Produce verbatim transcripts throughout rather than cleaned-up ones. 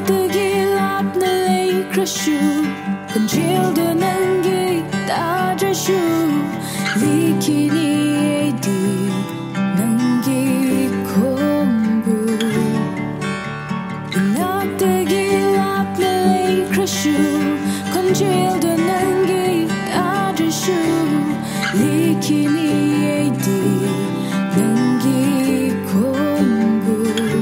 ꯅꯅꯥꯛꯇꯒꯤ ꯂꯥꯞꯅ ꯂꯩꯈ꯭ꯔꯁꯨ ꯈꯣꯟꯖꯦꯜꯗꯨ ꯅꯪꯒꯤ ꯇꯥꯗ꯭ꯔꯁꯨ ꯂꯤꯈꯤꯅꯤ ꯑꯩꯗꯤ ꯅꯪꯒꯤ ꯈꯣꯟꯕꯨ ꯅꯅꯥꯛꯇꯒꯤ ꯂꯥꯞꯅ ꯂꯩꯈ꯭ꯔꯁꯨ ꯈꯣꯟꯖꯦꯜꯗꯨ ꯅꯪꯒꯤ ꯇꯥꯗ꯭ꯔꯁꯨ ꯂꯤꯈꯤꯅꯤ ꯑꯩꯗꯤ ꯅꯪꯒꯤ ꯈꯣꯟꯕꯨ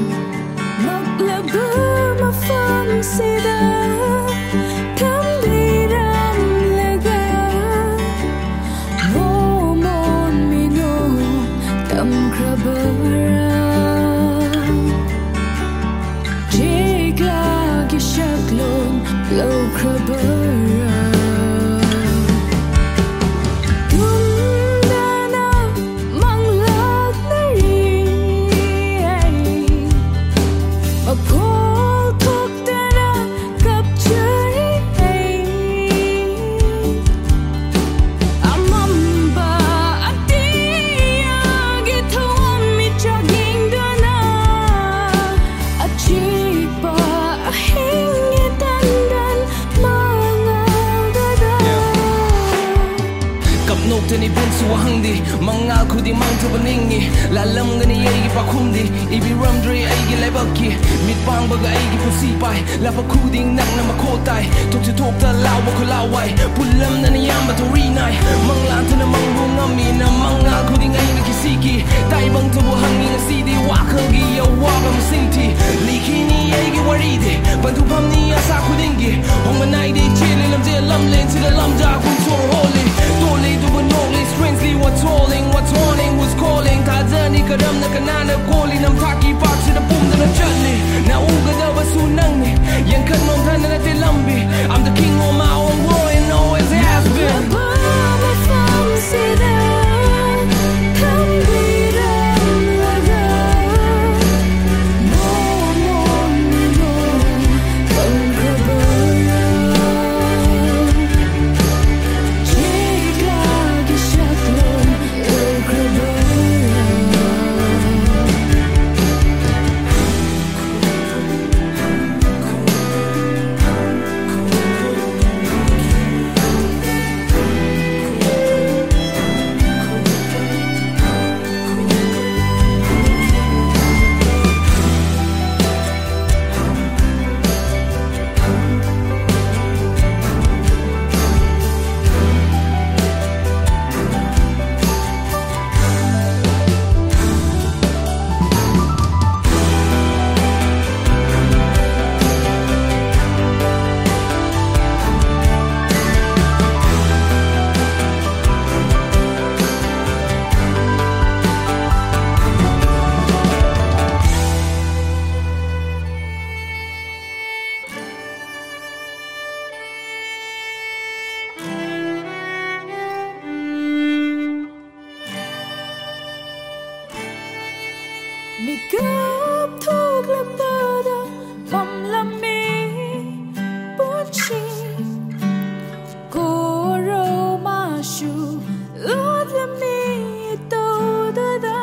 ꯅꯛꯂꯕ ꯃꯐꯝꯁꯤꯗ ꯊꯝꯕꯤꯔꯝꯂꯒ ꯃꯣꯃꯣꯟ ꯃꯤꯅꯣꯛ ꯇꯝꯈ꯭ꯔꯕꯔꯥ ꯆꯦꯛꯂꯥꯒꯤ ꯁꯛꯂꯣꯟ ꯂꯧꯈ꯭ꯔꯕꯔꯥ Noctani bensu wahangdi mangal khudi mangthuba ningi lalamgani aigi pakhumdi ibiramdri aigi laibakki mitpangbaga aigi pusi pai lapa khuding nakna makhotai thokse thokta lawa kholawai pullamnani yamba thorinai manglantana mangbungami na mangal khuding aigi kisiki taibang thubu hangi ngasidi wakhalgi yawaga msingthi likhini aigi waride bandhupamni asa khudingi hongmanai de chile lamje lamlen sila lamja kunso holy tole du bonoli strangely what's calling what's warning who's calling tajani kadam na kanana koli nam thaki pak sida pum na chatli na uga da basu nangni yankan nom thana na te lambi I'm the king on my own world and always has been Mikap thuk lambada mam lami bunchi koro mashu lot lami to da da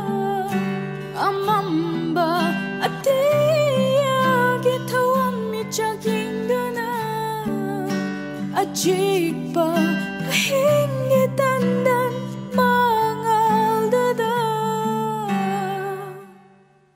amamba atiya githawam mi chagindana ajikpa hingi tan